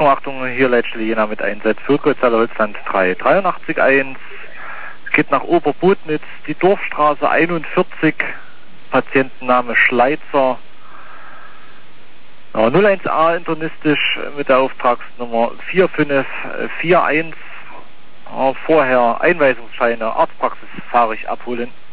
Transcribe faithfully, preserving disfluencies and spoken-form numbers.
Achtung, Achtung, hier Leitstelle Jena mit Einsatz, Völkerzahl Holzland drei drei acht eins. Es geht nach Oberbotnitz, die Dorfstraße einundvierzig, Patientenname Schleitzer. Ja, null eins A internistisch mit der Auftragsnummer vier fünf vier eins. Ja, vorher Einweisungsscheine, Arztpraxis fahre ich abholen.